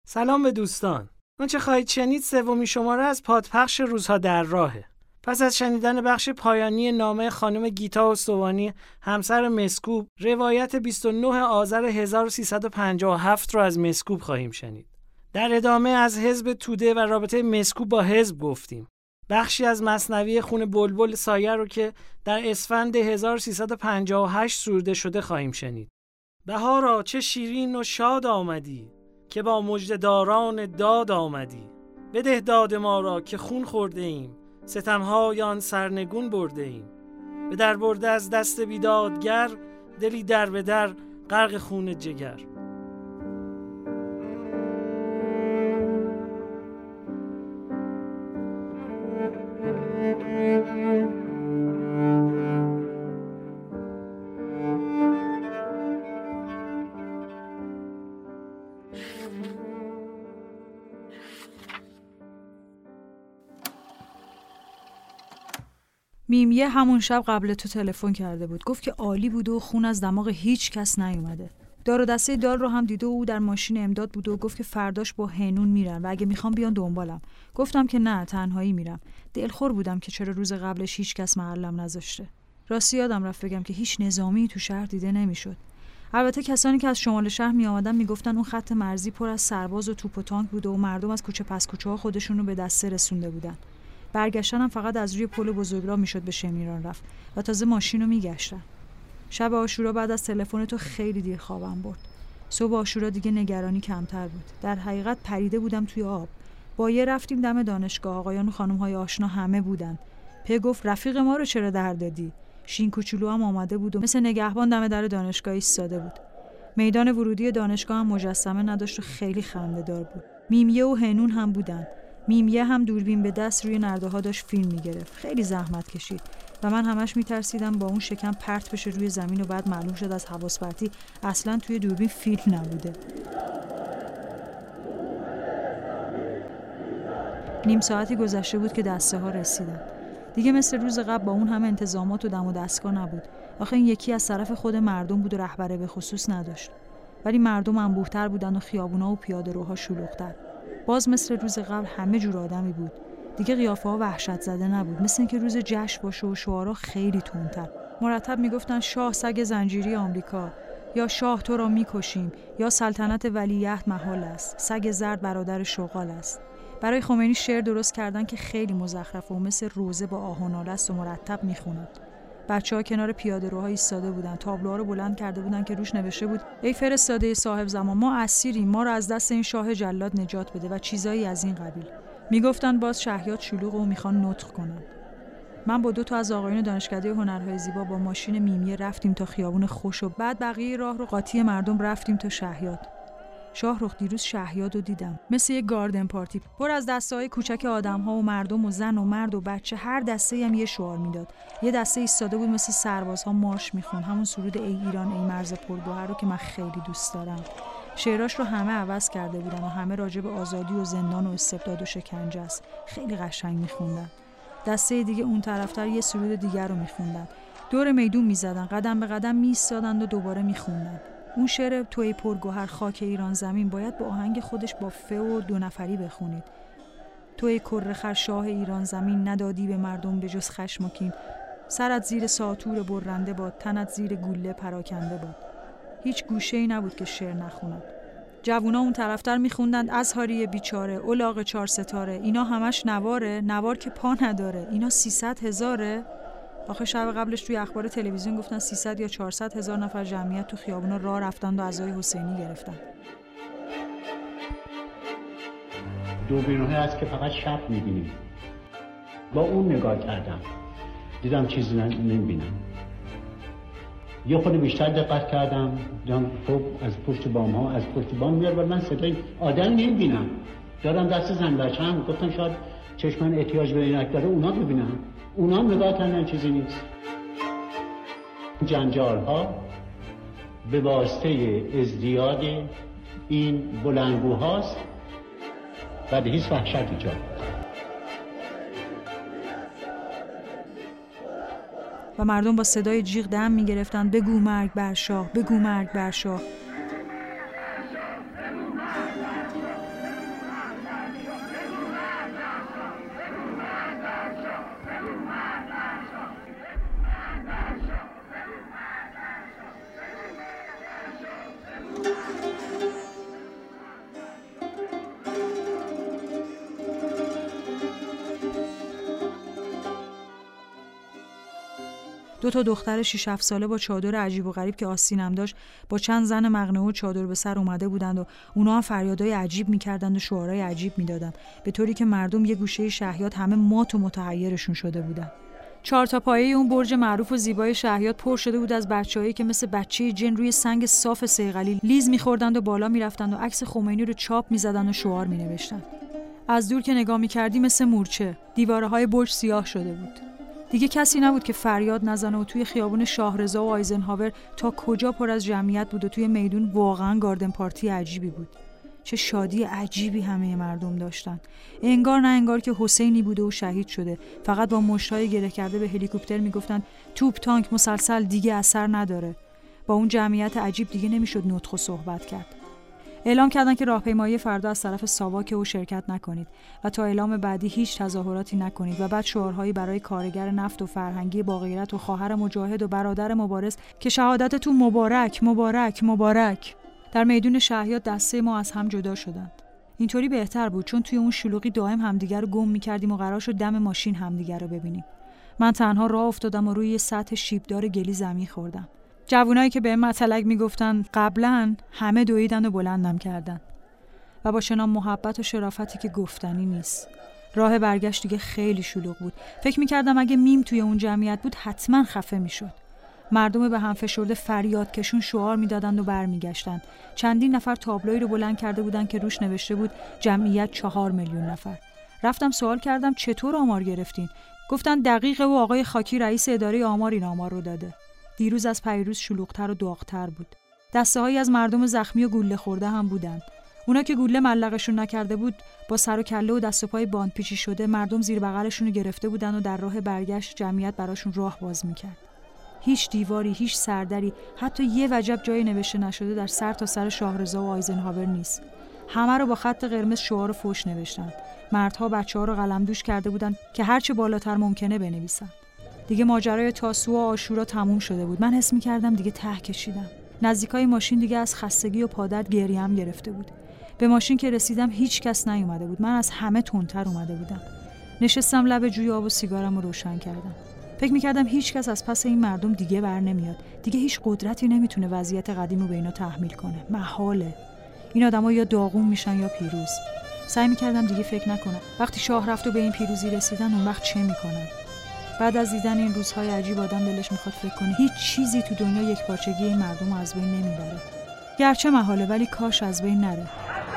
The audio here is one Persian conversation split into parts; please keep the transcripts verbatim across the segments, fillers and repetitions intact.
سلام به دوستان. آنچه خواهید شنید سومین شماره از پادپخش روزها در راهه. پس از شنیدن بخش پایانی نامه خانم گیتا استوانی همسر مسکوب، روایت بیست و نه آذر هزار و سیصد و پنجاه و هفت رو از مسکوب خواهیم شنید. در ادامه از حزب توده و رابطه مسکوب با حزب گفتیم. بخشی از مثنوی خون بلبل سایه رو که در اسفند هزار و سیصد و پنجاه و هشت سروده شده خواهیم شنید. بهارا چه شیرین و شاد آمدی که با مژده‌داران داد آمدی. بده داد ما را که خون خورده ایم، ستم‌های آن سرنگون برده ایم. به در برده از دست بیدادگر، دلی در به در غرق خون جگر. میمیه همون شب قبل تو تلفن کرده بود. گفت که عالی بود و خون از دماغ هیچ کس نیومده. دار و دسته دار رو هم دیده و او در ماشین امداد بود و گفت که فرداش با هنون میرن و اگه میخوام بیان دنبالم. گفتم که نه، تنهایی میرم. دلخور بودم که چرا روز قبلش هیچ کس محلم نذاشته. راستی یادم رفت بگم که هیچ نظامی تو شهر دیده نمیشد. البته کسانی که از شمال شهر می آمدن میگفتن اون خط مرزی پر از سرباز و توپ و تانک بود و مردم از کوچه پس کوچه ها خودشونو به دسته رسونده بودن. برگشتن هم فقط از روی پل بزرگراه میشد به شمیران رفت و تازه ماشین رو میگشتن. شب عاشورا بعد از تلفن تو خیلی دیر خوابم برد. صبح عاشورا دیگه نگرانی کمتر بود. در حقیقت پریده بودم توی آب. با یه رفتیم دم دانشگاه، آقایان و خانم‌های آشنا همه بودن. په گفت رفیق ما رو چرا در دادی؟ شین کوچولو هم آمده بود و مثل نگهبان دم در دانشگاه ایستاده بود. میدان ورودی دانشگاه هم مجسمه نداشت و خیلی خنده‌دار بود. میمیه و هنون هم بودن. میمیه هم دوربین به دست روی نرده ها داشت فیلم میگرفت. خیلی زحمت کشید و من همش میترسیدم با اون شکم پرت بشه روی زمین و بعد معلوم شد از حواس پرتی اصلا توی دوربین فیلم نبوده. نیم ساعتی گذشته بود که دسته ها رسیدن. دیگه مثل روز قبل با اون همه انتظامات و دم و دستگاه نبود. آخه این یکی از طرف خود مردم بود و رهبر به خصوص نداشت. ولی مردم انبوه‌تر بودن و خیابونا و پیاده‌روها شلوغ‌تر. باز مثل روز قبل همه جور آدمی بود. دیگه قیافه ها وحشت زده نبود، مثل اینکه روز جشن باشه و شعارها خیلی تندتر. مرتب میگفتن شاه سگ زنجیری آمریکا، یا شاه تو را میکشیم، یا سلطنت ولیعهد محال است، سگ زرد برادر شغال است. برای خمینی شعر درست کردن که خیلی مزخرف و مثل روزه با آه و ناله است و مرتب میخوند. بچه‌ها کنار پیاده‌روها ایستاده بودن، تابلوها رو بلند کرده بودن که روش نوشته بود ای فرستاده صاحب زمان، ما اسیریم، ما رو از دست این شاه جلاد نجات بده و چیزایی از این قبیل. میگفتن باز شهیات شلوغ و میخوان نطق کنن. من با دو تا از آقایون دانشکده هنرهای زیبا با ماشین میمیه رفتیم تا خیابون خوش و بعد بقیه راه رو قاطی مردم رفتیم تا شهیات. شاهرخ دیروز شهیات رو دیدم، مثل یک گاردن پارتی پر از دسته‌های کوچک آدم‌ها و مردم و زن و مرد و بچه. هر دسته‌ای هم یه شعار میداد. یه دسته ایستاده بود مثل سربازها مارش میخوند، همون سرود ای ایران ای مرز پرگوهر رو که من خیلی دوست دارم. شعراش رو همه عوض کرده بودن و همه راجع به آزادی و زندان و استبداد و شکنجه است. خیلی قشنگ میخوندن. دسته دیگه اون طرفتر یه سرود دیگر رو میخوندن. دور میدون میزدن، قدم به قدم میایستادن و دوباره میخوندن. اون شعر توی پرگوهر خاک ایران زمین باید با آهنگ خودش با فه و دو نفری بخونید. توی کرخر شاه ایران زمین، ندادی به مردم به جز خشم و کین. سرت زیر ساطور برنده باد، تنت زیر گوله پراکنده باد. هیچ گوشه‌ای نبود که شعر نخوند. جوونا اون طرفتر میخوندند ازهاری بیچاره، الاغ چهار ستاره. اینا همش نواره، نوار که پا نداره. اینا سیصد هزاره. آخه شب قبلش توی اخبار تلویزیون گفتن سیصد یا چهارصد هزار نفر جمعیت تو خیابونا راه رفتن و عزای حسینی گرفتن. دوربین‌هایی هست که فقط شب می‌بینیم. با اون نگاه کردم، دیدم چیزی نمی‌بینم. یه خود بیشتر دقت کردم، دیدم خب از پشت بام‌ها از پشت بام میاد ولی من صدای آدم نمی‌بینم. دارم دست زن بچه‌ام، گفتم شاید چشمن احتیاج به عینک داره، اونا ببینم. اونا هم نگاه کردن چیزی نیست. جنجال ها به واسطه ازدیاد این بلندگوهاست و به هیچ وحشت ایجاد. و مردم با صدای جیغ دم میگرفتن بگو مرگ بر شاه، بگو مرگ بر شاه. دو تا دختر شش هفت ساله با چادر عجیب و غریب که آستینم داشت با چند زن مقنعه و چادر به سر اومده بودند و اونا هم فریادای عجیب می‌کردند و شعارهای عجیب می‌دادند، به طوری که مردم یه گوشه شهیات همه مات و متحیرشون شده بودن. چهار تا پایه اون برج معروف و زیبای شهیات پر شده بود از بچه‌هایی که مثل بچه جن روی سنگ صاف صیقلی لیز می‌خوردند و بالا می‌رفتند و عکس خمینی رو چاپ می‌زدند و شعار می‌نوشتند. از دور که نگاه می‌کردی مثل مورچه، دیوارهای برج سیاه شده بود. دیگه کسی نبود که فریاد نزنه و توی خیابون شاهرضا و آیزنهاور تا کجا پر از جمعیت بود و توی میدون واقعاً گاردن پارتی عجیبی بود. چه شادی عجیبی همه مردم داشتن. انگار نه انگار که حسینی بوده و شهید شده. فقط با مشتای گره کرده به هلیکوپتر میگفتن توپ تانک مسلسل دیگه اثر نداره. با اون جمعیت عجیب دیگه نمیشد نطق و صحبت کرد. اعلام کردن که راهپیمایی فردا از طرف ساواک و شرکت نکنید و تا اعلام بعدی هیچ تظاهراتی نکنید و بعد شعارهایی برای کارگر نفت و فرهنگی با غیرت و خواهر مجاهد و برادر مبارز که شهادتتون مبارک مبارک مبارک. در میدون شهیات دسته ما از هم جدا شدند. اینطوری بهتر بود چون توی اون شلوغی دائم همدیگر رو گم می‌کردیم و قرار شد دم ماشین همدیگر رو ببینیم. من تنها راه افتادم و روی یه سطح شیبدار گلی زمین خوردم. جوونایی که به مطلق میگفتن قبلا همه دویدن و بلندم کردن و با چنان محبت و شرافتی که گفتنی نیست. راه برگشت دیگه خیلی شلوغ بود. فکر میکردم اگه میم توی اون جمعیت بود حتما خفه میشد. مردم به هم فشرده فریاد کشون شعار میدادند و برمیگشتند. چندین نفر تابلویی رو بلند کرده بودن که روش نوشته بود جمعیت چهار میلیون نفر. رفتم سوال کردم چطور آمار گرفتین؟ گفتن دقیقه و آقای خاکی رئیس اداره آمار این آمار رو داده. دیروز از پیروز شلوغ‌تر و داغ‌تر بود. دسته‌هایی از مردم زخمی و گوله خورده هم بودند. اونا که گوله ملقشون نکرده بود با سر و کله و دست و پای باند پیچی شده مردم زیر بغلشون رو گرفته بودن و در راه برگشت جمعیت براشون راه باز می‌کرد. هیچ دیواری، هیچ سردری، حتی یه وجب جای نوشته نشده در سر تا سر شاهرضا و آیزنهاور نیست. همه رو با خط قرمز شعار و فحش نوشتن. مردها بچه‌ها رو قلمدوش کرده بودن که هر چه بالاتر ممکنه بنویسن. دیگه ماجرای تاسوعا و عاشورا تموم شده بود. من حس می‌کردم دیگه ته کشیدم. نزدیکای ماشین دیگه از خستگی و پادرد گریه‌ام گرفته بود. به ماشین که رسیدم هیچ کس نیومده بود. من از همه تندتر اومده بودم. نشستم لب جوی آب و سیگارم رو روشن کردم. فکر می‌کردم هیچ کس از پس این مردم دیگه بر نمیاد. دیگه هیچ قدرتی نمیتونه وضعیت قدیم رو به اینا تحمیل کنه. محاله. این آدما یا داغون میشن یا پیروز. سعی می‌کردم دیگه فکر نکنم. وقتی شاه رفت و به این پیروزی رسیدن اون وقت چه می‌کنن؟ بعد از دیدن این روزهای عجیب آدم دلش میخواد فکر کنه هیچ چیزی تو دنیا یک پارچگی این مردم رو از بین نمیبره. گرچه محاله ولی کاش از بین نره.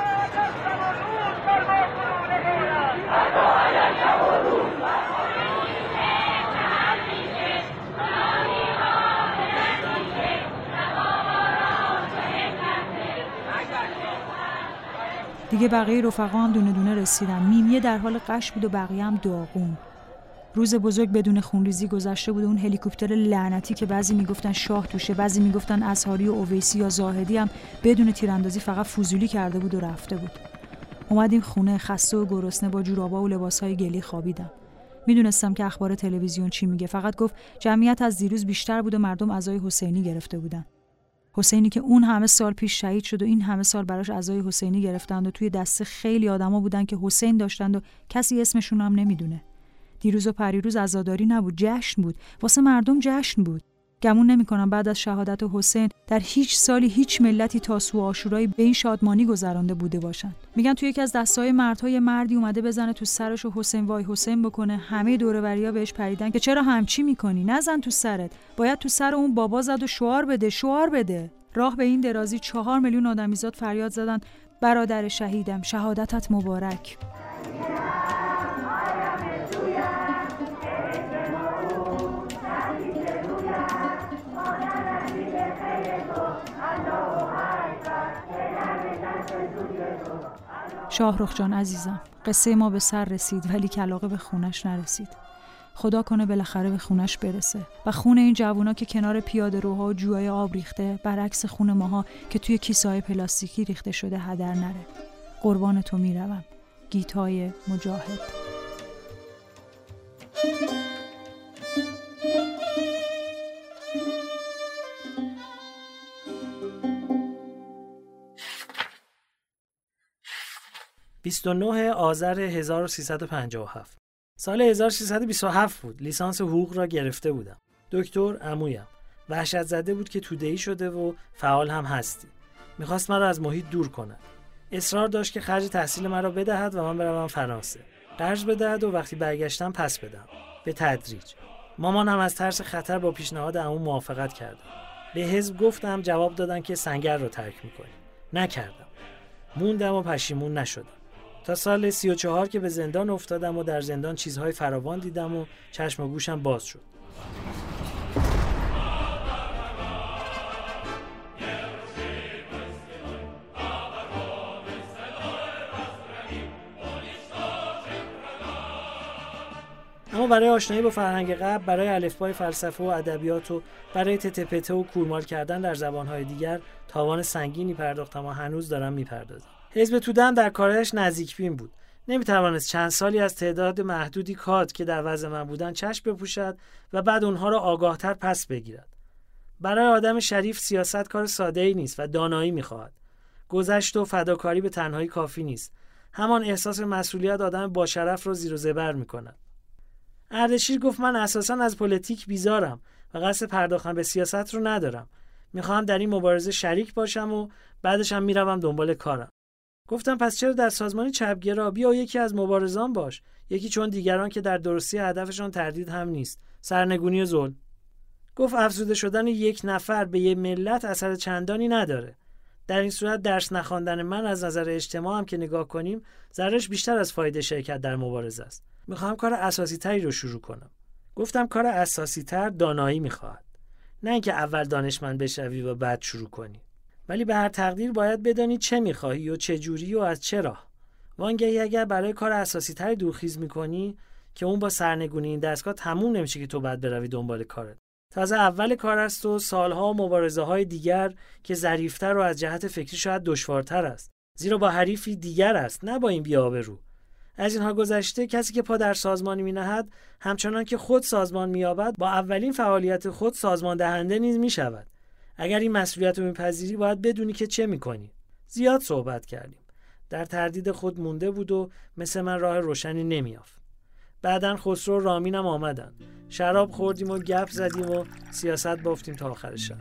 دیگه بقیه رفقا هم دونه دونه رسیدن. میمیه در حال قش بود و بقیه هم داغون. روز بزرگ بدون خونریزی گذشته بود و اون هلیکوپتر لعنتی که بعضی میگفتن شاه توشه، بعضی میگفتن اصحاری و اویسی یا زاهدی هم بدون تیراندازی فقط فضولی کرده بود و رفته بود. اومدیم خونه خسته و گرسنه با جورابا و لباسای گلی خوابیدم. میدونستم که اخبار تلویزیون چی میگه، فقط گفت جمعیت از دیروز بیشتر بود و مردم عزای حسینی گرفته بودن. حسینی که اون همه سال پیش شهید شد و این همه سال براش عزای حسینی گرفتند و توی دسته خیلی آدما بودن که حسین داشتند و کسی اسمشون هم نمیدونه. دیروز و پریروز عزاداری نبود، جشن بود. واسه مردم جشن بود. گمون نمی‌کنم بعد از شهادت حسین در هیچ سالی هیچ ملتی تاسوعا و عاشورایی به این شادمانی گذرانده بوده باشن. میگن توی یکی از دستای مردها یه مردی اومده بزنه تو سرش و حسین وای حسین بکنه. همه دور و بریا بهش پریدن که چرا همچی می‌کنی؟ نزن تو سرت. باید تو سر اون بابا زد و شعار بده، شعار بده. راه به این درازی چهار میلیون آدمیزاد فریاد زدن برادر شهیدم، شهادتت مبارک. شاهرخ جان عزیزم، قصه ما به سر رسید ولی کلاغه به خونش نرسید. خدا کنه بالاخره به خونش برسه و خون این جوونا که کنار پیاده روها و جوهای آب ریخته برعکس خون ماها که توی کیسه‌های پلاستیکی ریخته شده هدر نره. قربان تو میروم. گیتای مجاهد. بیست و نه آذر هزار و سیصد و پنجاه و هفت. سال هزار و سیصد و بیست و هفت بود. لیسانس حقوق را گرفته بودم. دکتر عمویم وحشت زده بود که توده‌ای شده و فعال هم هستی. میخواست مرا از محیط دور کند. اصرار داشت که خرج تحصیل مرا بدهد و من بروم فرانسه. قرض بدهد و وقتی برگشتم پس بدم. به تدریج. مامان هم از ترس خطر با پیشنهاد عمو موافقت کرد. به حزب گفتم، جواب دادن که سنگر رو ترک می‌کنی. نکردم. موندم و پشیمون نشدم. تا سال سی و چهار که به زندان افتادم و در زندان چیزهای فراوان دیدم و چشم و گوشم باز شد. اما برای آشنایی با فرهنگ غرب، برای الفبای فلسفه و ادبیات و برای تتپته و کورمال کردن در زبان‌های دیگر تاوان سنگینی پرداختم و هنوز دارم می‌پردازم. حزب توده هم در کارش نزدیکبین بود. نمی‌توانست چند سالی از تعداد محدودی کادر که در وضع من بودن چشم بپوشد و بعد اونها را آگاه‌تر پس بگیرد. برای آدم شریف سیاست کار ساده‌ای نیست و دانایی می‌خواهد. گذشت و فداکاری به تنهایی کافی نیست. همان احساس مسئولیت آدم با شرف رو زیر و زبر می‌کند. اردشیر گفت من اساساً از پلیتیک بیزارم و قصد پرداختن به سیاست رو ندارم. میخوام در این مبارزه شریک باشم و بعدش هم میروم دنبال کارم. گفتم پس چرا در سازمان چپگرا بیا یکی از مبارزان باش، یکی چون دیگران که در درستی هدفشون تردید هم نیست، سرنگونی و ظلم. گفت افزوده شدن یک نفر به یک ملت اثر چندانی نداره. در این صورت درس نخواندن من از نظر اجتماع هم که نگاه کنیم ضررش بیشتر از فایده شرکت در مبارزه است. میخوام کار اساسی تری رو شروع کنم. گفتم کار اساسی تر دانایی میخواد. نه اینکه اول دانشمند بشوی و بعد شروع کنی. ولی به هر تقدیر باید بدانی چه میخواهی و چه جوری و از چه راه. وانگهی اگر برای کار اساسی تری دورخیز میکنی که اون با سرنگونی این دستگاه تموم نمیشه که تو بعد بروی دنبال کارت. تازه اول کار است و سالها مبارزه های دیگر که ظریفتر و از جهت فکری شاید دشوارتر است. زیرا با حریفی دیگر است، نه با این بی‌آبرو. از اینها گذشته کسی که پا در سازمانی می‌نهد همچنان که خود سازمان می‌یابد با اولین فعالیت خود سازمان دهنده نیز می‌شود. اگر این مسئولیت رو می‌پذیری باید بدونی که چه می‌کنی. زیاد صحبت کردیم. در تردید خود مونده بود و مثل من راه روشنی نمی‌یافت. بعدن خسرو و رامین هم آمدن. شراب خوردیم و گپ زدیم و سیاست بافتیم تا آخر شب.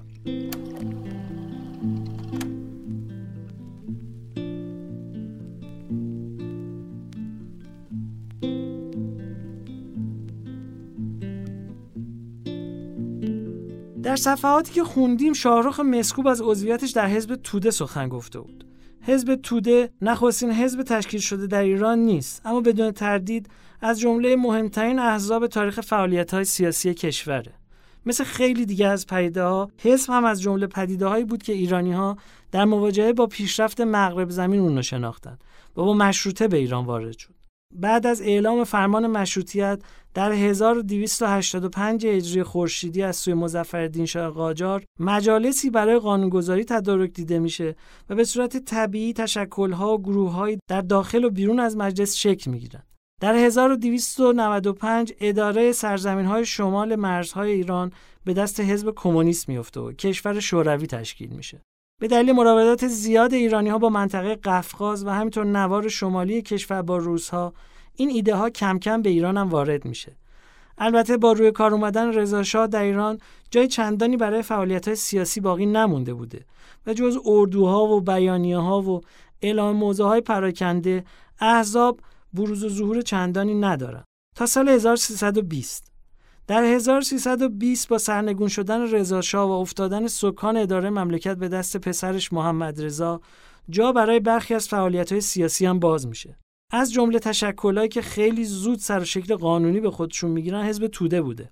در صفحاتی که خوندیم شاهرخ مسکوب از عضویتش در حزب توده سخن گفته بود. حزب توده نخستین حزب تشکیل شده در ایران نیست، اما بدون تردید از جمله مهمترین احزاب تاریخ فعالیت‌های سیاسی کشوره. مثل خیلی دیگه از پدیده‌ها، حزب هم از جمله پدیده‌هایی بود که ایرانی‌ها در مواجهه با پیشرفت مغرب زمین اون رو شناختن و با مشروطه به ایران وارد شد. بعد از اعلام فرمان مشروطیت در هزار و دویست و هشتاد و پنج هجری خورشیدی از سوی مظفرالدین شاه قاجار مجالسی برای قانونگذاری تدارک دیده میشه و به صورت طبیعی تشکل‌ها و گروه‌های در داخل و بیرون از مجلس شکل میگیرن. در هزار و دویست و نود و پنج اداره سرزمین‌های شمال مرزهای ایران به دست حزب کمونیست میفته و کشور شوروی تشکیل میشه. به دلیل مراودات زیاد ایرانی‌ها با منطقه قفقاز و همینطور نوار شمالی کشور با روس‌ها، این ایده ها کم کم به ایران هم وارد میشه. البته با روی کار اومدن رضا شاه در ایران جای چندانی برای فعالیت‌های سیاسی باقی نمونده بوده و جز اردوها و بیانیه‌ها و اعلام موضوعهای پراکنده احزاب بروز و ظهور چندانی ندارن تا سال هزار و سیصد و بیست. در هزار و سیصد و بیست با سرنگون شدن رضا شاه و افتادن سکان اداره مملکت به دست پسرش محمد رضا، جا برای برخی از فعالیت‌های سیاسی هم باز میشه. از جمله تشکلایی که خیلی زود سر و شکل قانونی به خودشون میگیرن حزب توده بوده.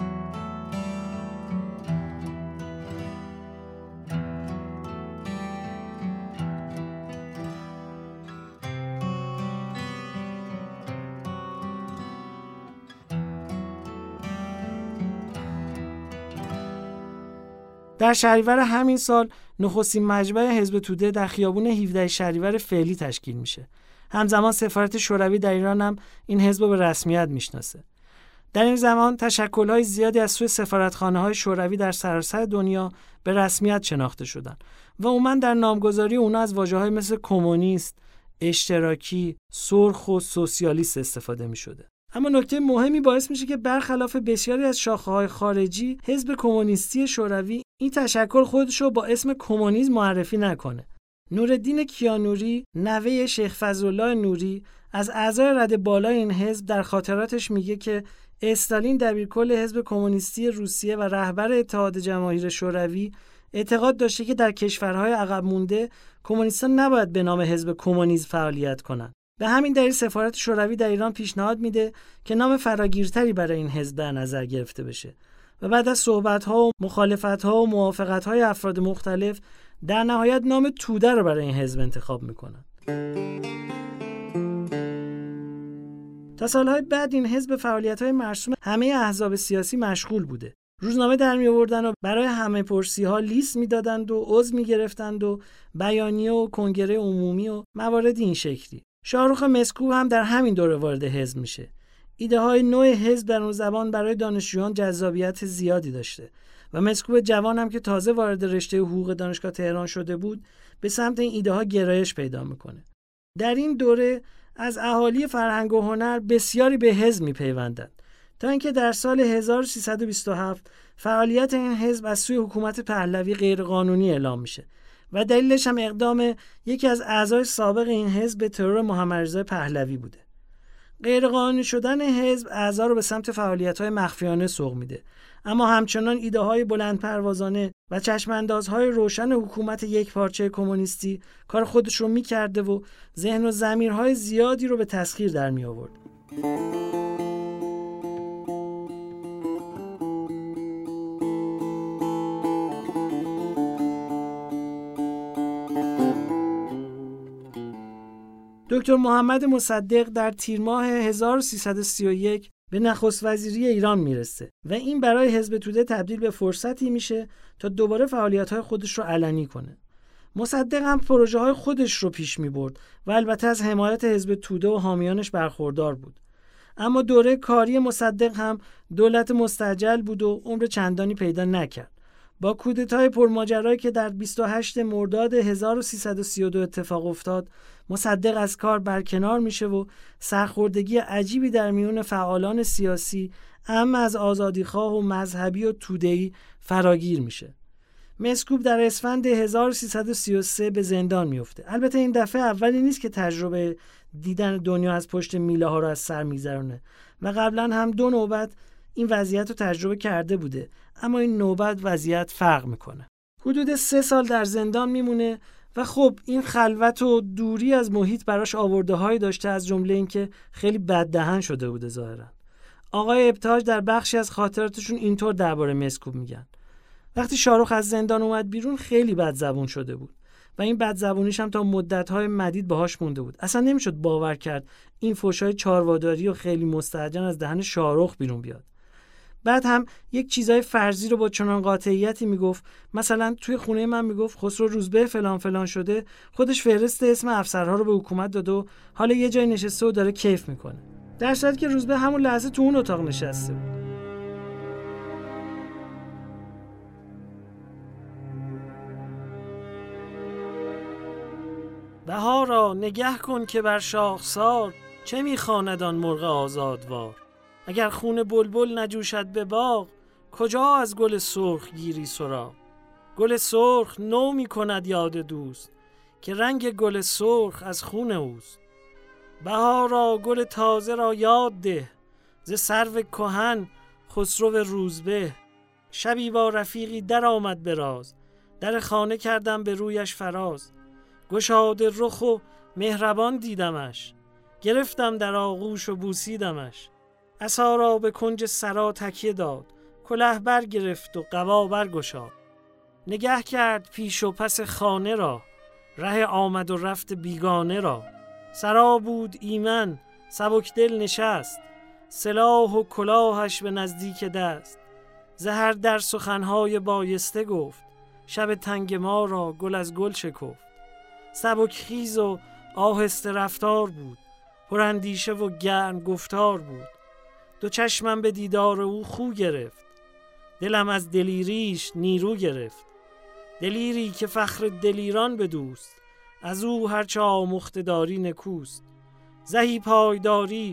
در شهریور همین سال نخستین مجمع حزب توده در خیابون هفدهم شهریور فعلی تشکیل میشه. همزمان سفارت شوروی در ایران هم این حزب رو به رسمیت میشناسه. در این زمان تشکل‌های زیادی از سوی سفارتخانه‌های شوروی در سراسر دنیا به رسمیت شناخته شدند و عموماً در نامگذاری اونا از واژه‌های مثل کمونیست، اشتراکی، سرخ و سوسیالیست استفاده می‌شده. اما نکته مهمی باعث میشه که برخلاف بسیاری از شاخه‌های خارجی، حزب کمونیستی شوروی این تشکل خودش رو با اسم کمونیسم معرفی نکنه. نورالدین کیانوری، نوه شیخ فضلالله نوری، از اعضای رده بالای این حزب در خاطراتش میگه که استالین دبیرکل حزب کمونیستی روسیه و رهبر اتحاد جماهیر شوروی اعتقاد داشته که در کشورهای عقب مونده کمونیستان نباید به نام حزب کمونیسم فعالیت کنند. به همین دلیل سفارت شوروی در ایران پیشنهاد میده که نام فراگیرتری برای این حزب در نظر گرفته بشه و بعد از صحبت‌ها و مخالفت‌ها و موافقت‌های افراد مختلف در نهایت نام توده رو برای این حزب انتخاب میکنن. تا سالهای بعد این حزب فعالیت‌های مرسوم همه احزاب سیاسی مشغول بوده. روزنامه در می آوردن و برای همه پرسی‌ها لیست میدادند و عضو میگرفتند و بیانیه و کنگره عمومی و موارد این شکلی. شاهرخ مسکوب هم در همین دوره وارد حزب میشه. ایده های نوع حزب در اون زبان برای دانشجویان جذابیت زیادی داشته و مسکوب جوان هم که تازه وارد رشته حقوق دانشگاه تهران شده بود به سمت این ایده ها گرایش پیدا میکنه. در این دوره از اهالی فرهنگ و هنر بسیاری به حزب میپیوندند تا اینکه در سال هزار و سیصد و بیست و هفت فعالیت این حزب از سوی حکومت پهلوی غیرقانونی اعلام میشه و دلیلش هم اقدام یکی از اعضای سابق این حزب به ترور محمدرضا پهلوی بوده. غیرقانونی شدن حزب اعضا رو به سمت فعالیت‌های مخفیانه سوق میده، اما همچنان ایده‌های بلندپروازانه و چشم‌اندازهای روشن حکومت یکپارچه کمونیستی کار خودش رو می‌کرده و ذهن و ضمیرهای زیادی رو به تسخیر در می‌آورد. دکتر محمد مصدق در تیر ماه هزار و سیصد و سی و یک به نخست وزیری ایران میرسه و این برای حزب توده تبدیل به فرصتی میشه تا دوباره فعالیت‌های خودش رو علنی کنه. مصدق هم پروژه‌های خودش رو پیش می‌برد و البته از حمایت حزب توده و حامیانش برخوردار بود. اما دوره کاری مصدق هم دولت مستعجل بود و عمر چندانی پیدا نکرد. با کودتای پرماجرایی که در بیست و هشتم مرداد هزار و سیصد و سی و دو اتفاق افتاد، مصدق از کار برکنار میشه و سرخوردگی عجیبی در میون فعالان سیاسی، اما از آزادیخواه و مذهبی و توده‌ای فراگیر میشه. مسکوب در اسفند هزار و سیصد و سی و سه به زندان میفته. البته این دفعه اولی نیست که تجربه دیدن دنیا از پشت میله ها رو از سر میگذرونه و قبلا هم دو نوبت این وضعیت رو تجربه کرده بوده، اما این نوبت وضعیت فرق میکنه. حدود سه سال در زندان میمونه و خب این خلوت و دوری از محیط براش آورده هایی داشته، از جمله این که خیلی بددهن شده بوده ظاهرا. آقای ابتهاج در بخشی از خاطراتشون اینطور درباره مسکوب میگن: وقتی شاهرخ از زندان اومد بیرون خیلی بدزبون شده بود و این بدزبونیش هم تا مدت‌های مدید باهاش مونده بود. اصلا نمیشد باور کرد این فحشای چارواداری و خیلی مستهجن از دهن شاهرخ بیرون بیاد. بعد هم یک چیزای فرضی رو با چنان قاطعیتی میگفت، مثلا توی خونه من میگفت خسرو روزبه فلان فلان شده، خودش فهرست اسم افسرها رو به حکومت داد و حالا یه جای نشسته و داره کیف میکنه، در صورتی که روزبه همون لحظه تو اون اتاق نشسته بود. بهارا نگه کن که بر شاخسار، چه میخواند آن مرغ آزادوار. اگر خون بلبل نجوشد به باغ، کجا از گل سرخ گیری سراغ. گل سرخ نو می کند یاد دوست، که رنگ گل سرخ از خون اوست. بهارا گل تازه را یاد ده، ز سرو کهن خسرو روزبه. شبی با رفیقی در آمد به راز، در خانه کردم به رویش فراز. گشاده رخ و مهربان دیدمش، گرفتم در آغوش و بوسیدمش. عصا را به کنج سرا تکیه داد، کلاه بر گرفت و قبا بر گشاد. نگه کرد پیش و پس خانه را، ره آمد و رفت بیگانه را. سرا بود ایمن سبک دل نشست، سلاح و کلاهش به نزدیک دست. زهر در سخنهای بایسته گفت، شب تنگ ما را گل از گل شکفت. سبک خیز و آهسته رفتار بود، پراندیشه و گرم گفتار بود. دو چشمم به دیدار او خو گرفت، دلم از دلیریش نیرو گرفت. دلیری که فخر دلیران به دوست، از او هرچه آموخته داری نکوست. زهی پایداری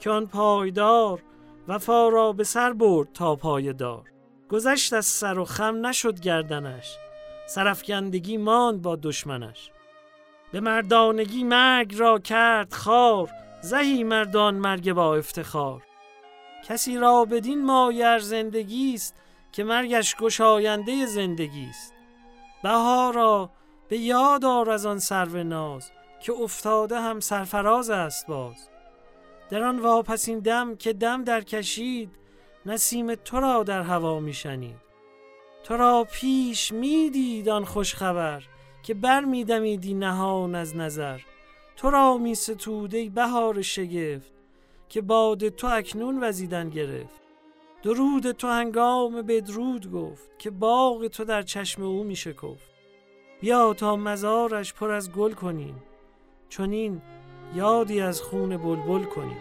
که آن پایدار وفا را به سر برد تا پایدار. گذشت از سر و خم نشد گردنش، سرافکندگی ماند با دشمنش. به مردانگی مرگ را کرد خار، زهی مردان مرگ با افتخار. کسی را بدین مایه زندگی است، که مرگش گشاینده زندگی است. بهارا به یاد آر از آن سرو ناز، که افتاده هم سرفراز است باز. در آن واپسین دم که دم در کشید، نسیم تو را در هوا می شنید. تو را پیش می دید آن خوش خبر، که بر می دمیدی نهان از نظر. تو را می ستود ای بهار شگفت، که باد تو اکنون وزیدن گرفت. درود تو هنگام بدرود گفت، که باغ تو در چشم او می شکفت. بیا تا مزارش پر از گل کنیم، چنین یادی از خون بلبل کنیم.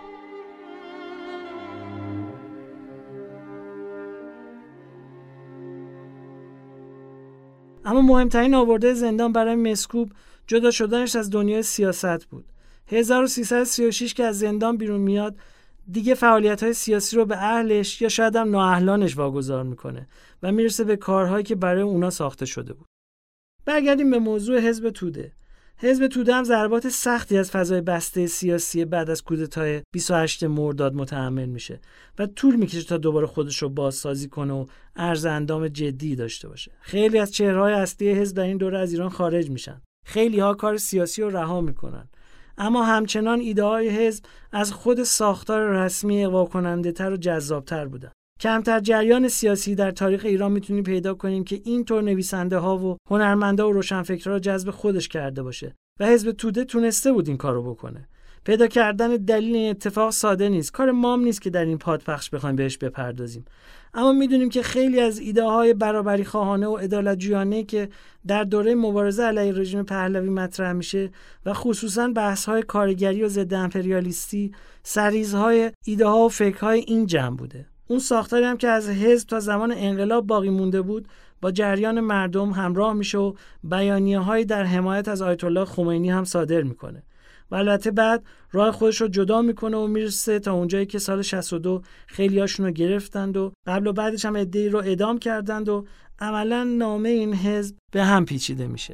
اما مهمترین آورده زندان برای مسکوب جدا شدنش از دنیای سیاست بود. هزار و سیصد و سی و شش که از زندان بیرون میاد، دیگه فعالیت‌های سیاسی رو به اهلش یا شاید هم نااهلانش واگذار میکنه و میرسه به کارهایی که برای اونا ساخته شده بود. برگردیم به موضوع حزب توده. حزب توده هم ضربات سختی از فضای بسته سیاسی بعد از کودتای بیست و هشتم مرداد متحمل میشه و طول میکشه تا دوباره خودش رو بازسازی کنه و عرض اندام جدی داشته باشه. خیلی از چهره‌های اصلی حزب در این دوره از ایران خارج میشن. خیلی ها کار سیاسی رو رها میکنن. اما همچنان ایده‌های حزب از خود ساختار رسمی اغوا کننده تر و جذابتر بودن. کمتر جریان سیاسی در تاریخ ایران میتونیم پیدا کنیم که اینطور نویسنده ها و هنرمندا و روشنفکرها رو جذب خودش کرده باشه و حزب توده تونسته بود این کارو بکنه. پیدا کردن دلیل این اتفاق ساده نیست. کار مام نیست که در این پادپخش بخوایم بهش بپردازیم. اما میدونیم که خیلی از ایده های برابری خواهانه و عدالت‌جویانه که در دوره مبارزه علیه رژیم پهلوی مطرح میشه و خصوصا بحث های کارگری و ضد امپریالیستی سریزهای ایده ها و فکرهای این جمع بوده. اون ساختاری هم که از حزب تا زمان انقلاب باقی مونده بود با جریان مردم همراه میشه و بیانیه‌هایی در حمایت از آیت الله خمینی هم صادر میکنه. و البته بعد راه خودش رو جدا میکنه و میرسه تا اونجایی که سال شصت و دو خیلی هاشون رو گرفتند و قبل و بعدش هم عده‌ای رو اعدام کردند و عملاً نامه این حزب به هم پیچیده میشه.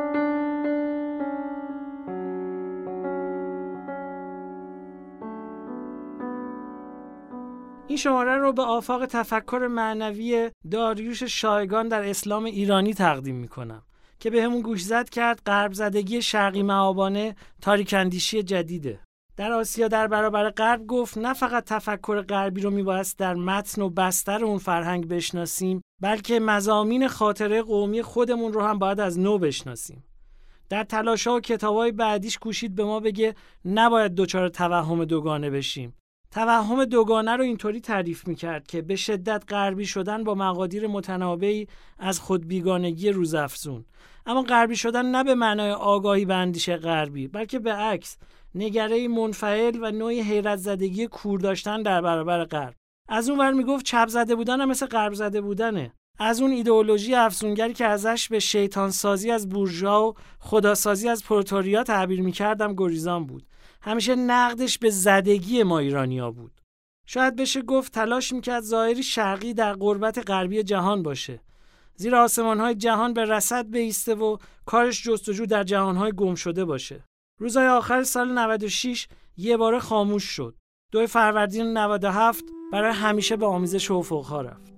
این شماره رو به آفاق تفکر معنوی داریوش شایگان در اسلام ایرانی تقدیم میکنم که به همون گوش زد کرد غرب زدگی شرقی مآبانه تاریک‌اندیشی جدیده. در آسیا در برابر غرب گفت نه فقط تفکر غربی رو میبایست در متن و بستر اون فرهنگ بشناسیم، بلکه مضامین خاطره قومی خودمون رو هم باید از نو بشناسیم. در تلاش‌ها و کتاب‌های بعدیش کوشید به ما بگه نباید دچار توهم دوگانه بشیم. توهم دوگانه رو اینطوری تعریف میکرد که به شدت غربی شدن با مقادیر متنابعی از خود بیگانگی روزافزون، اما غربی شدن نه به معنای آگاهی به اندیشه غربی، بلکه به عکس نگره‌ای منفعل و نوعی حیرت زدگی کور داشتن در برابر غرب. از اون ور میگفت چپ زده بودن هم مثل غرب زده بودنه. از اون ایدئولوژی افسونگری که ازش به شیطان سازی از بورژوا و خداسازی از پرولتاریا تعبیر میکردم گریزان بود. همیشه نقدش به زدگی ما ایرانی‌ها بود. شاید بشه گفت تلاش میکرد ظاهری شرقی در قربت غربی جهان باشه، زیر آسمان‌های جهان به رصد بایسته و کارش جستجو در جهان‌های گم شده باشه. روزهای آخر سال نود و شش یه بار خاموش شد. دو فروردین نود و هفت برای همیشه به آمیزش افق‌ها رفت.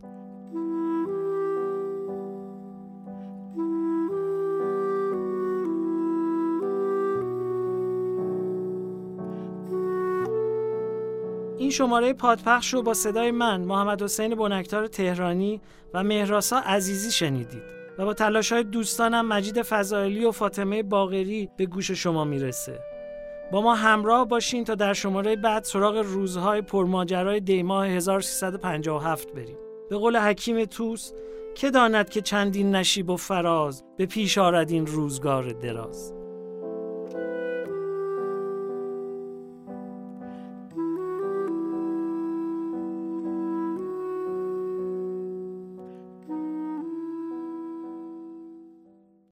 این شماره پادپخش رو با صدای من محمد حسین بنکتار تهرانی و مهراسا عزیزی شنیدید و با تلاش‌های دوستانم مجید فضائلی و فاطمه باقری به گوش شما میرسه. با ما همراه باشین تا در شماره بعد سراغ روزهای پرماجرای دیماه هزار و سیصد و پنجاه و هفت بریم. به قول حکیم طوس که داند که چندین نشیب و فراز به پیش آرد این روزگار دراز.